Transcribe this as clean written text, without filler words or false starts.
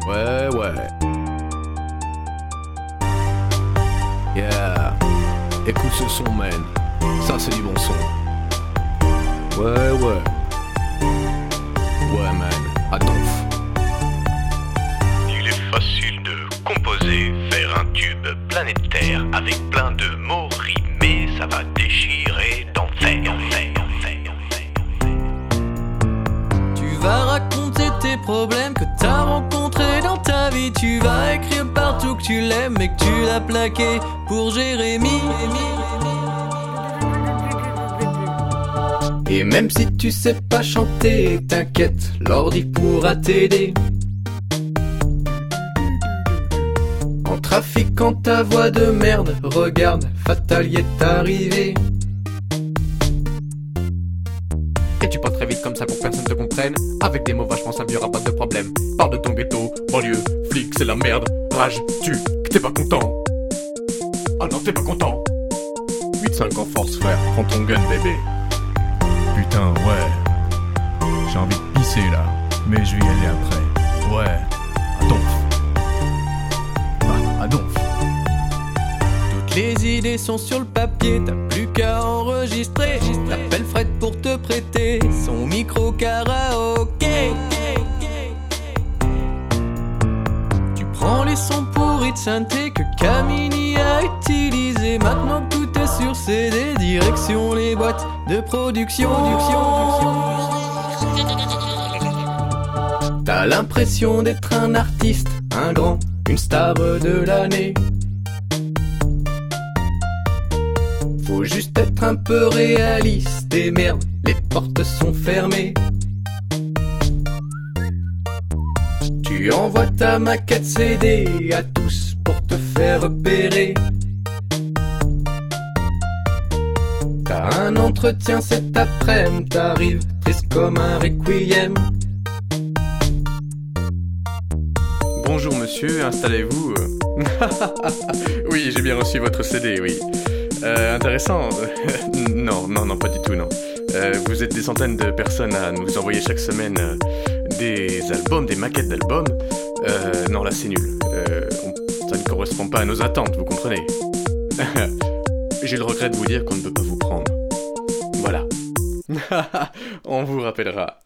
Ouais, ouais. Yeah. Écoute ce son, man. Ça, c'est du bon son. Ouais, ouais. Ouais, man. Attends. Il est facile de composer, faire un tube planétaire avec plein de mots rimés, ça va déchirer d'enfer. Tu vas raconter tes problèmes que t'as rencontrés dans ta vie. Tu vas écrire partout que tu l'aimes et que tu l'as plaqué pour Jérémy. Et même si tu sais pas chanter, t'inquiète, l'ordi pourra t'aider. En trafiquant ta voix de merde, regarde, Fatal y est arrivé. Et tu parles très vite comme ça pour que personne te comprenne. Avec des mots vachement simples, y'aura pas de problème. Parle de ton ghetto, banlieue, flic, c'est la merde. Rage, tu, que t'es pas content. Ah non, t'es pas content. 8-5 en force, frère, prends ton gun, bébé. Putain, ouais. J'ai envie de pisser là, mais je vais y aller après. Ouais, à donf. Bah, à donf. Toutes les idées sont sur le papier, t'as plus qu'à enregistrer. T'appelles Fred pour te prêter son micro karaoké. Tu prends les sons pourris de synthé que Camini a utilisé. Maintenant tout est sur CD, direction les boîtes de production. T'as l'impression d'être un artiste, un grand, une star de l'année. Faut juste être un peu réaliste et merde, les portes sont fermées. Tu envoies ta maquette CD à tous pour te faire repérer. T'as un entretien cet après-midi, t'arrives triste comme un requiem. Bonjour monsieur, installez-vous. Oui, j'ai bien reçu votre CD, oui. Intéressant. Non, pas du tout, non. Vous êtes des centaines de personnes à nous envoyer chaque semaine des albums, des maquettes d'albums. Non, là c'est nul. Ça ne correspond pas à nos attentes, vous comprenez. J'ai le regret de vous dire qu'on ne peut pas vous prendre. Voilà. On vous rappellera.